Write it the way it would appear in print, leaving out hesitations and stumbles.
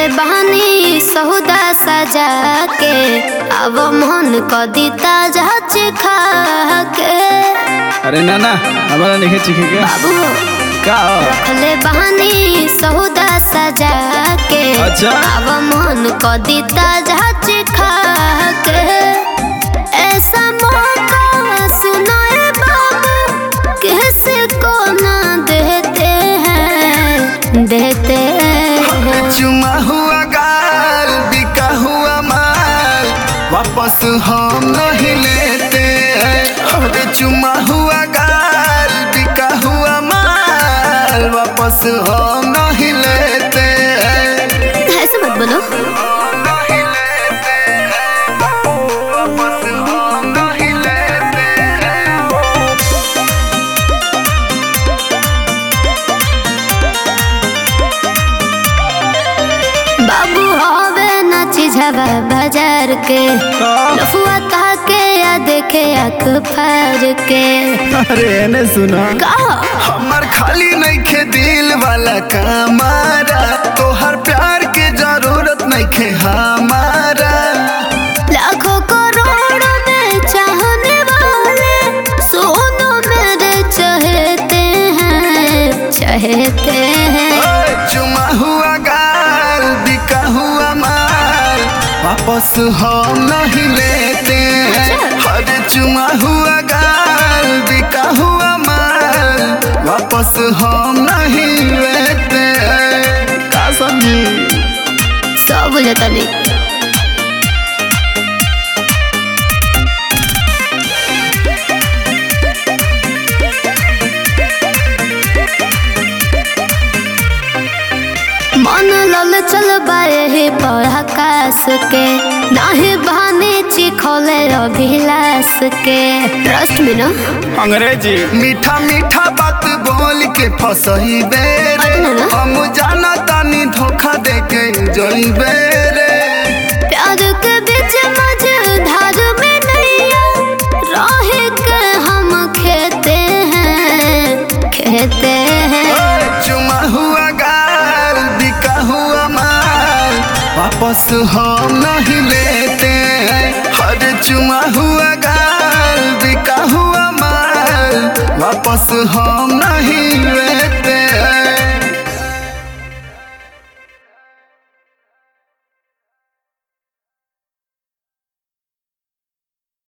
रखले बहानी सहुदा सजा के, अब मन को दीता जाच खा के। अरे ना हमारा नहीं चिखे के बाबू का रखले बहानी सहुदा सजा के, अच्छा। अब मन को दीता जाच खा के। ऐसा मौका सुनाए बाबू किसी को ना देते हैं। चुमा हुआ गाल बिका हुआ माल वापस हम नहीं लेते हैं। चुमा हुआ गाल बिका हुआ माल वापस हम नहीं लेते हैं। ऐसे मत बोलो। नहीं लेते हैं, वापस हम नहीं लेते हैं। बाबू हवे ना चीज़वा बाजार के, लफुआ ताके या देखे आँख फाड़ के। अरे ने सुना कहा हमार खाली नहीं खे दिल वाला कमारा, तो हर प्यार के जरूरत नहीं खे हमारा। लाखों करोड़ों में चाहने वाले सोनो मेरे चाहते हैं। चुमा हुआ गाल बिका हुआ माल वापस हम नहीं लेते हैं। हर चुमा हुआ गाल बिका हुआ माल वापस हम नहीं लेते हैं। का समझी सब बुझता नहीं। मन लल चल बाए पढ़ाकाश के, नाहे बहाने चिखोले अभिलाष के। ट्रस्ट में ना अंग्रेजी मीठा मीठा बात बोल के फसही बेरे, हम जाना तानी धोखा दे के जई बेरे। प्यार के बीच मझधार में नैया रहे के हम खेते हैं। चुमा हुआ गाल बिका हुआ माल वापस हम नहीं लेते हैं। हर चुमा हुआ गाल बिका हुआ माल वापस हम नहीं लेते।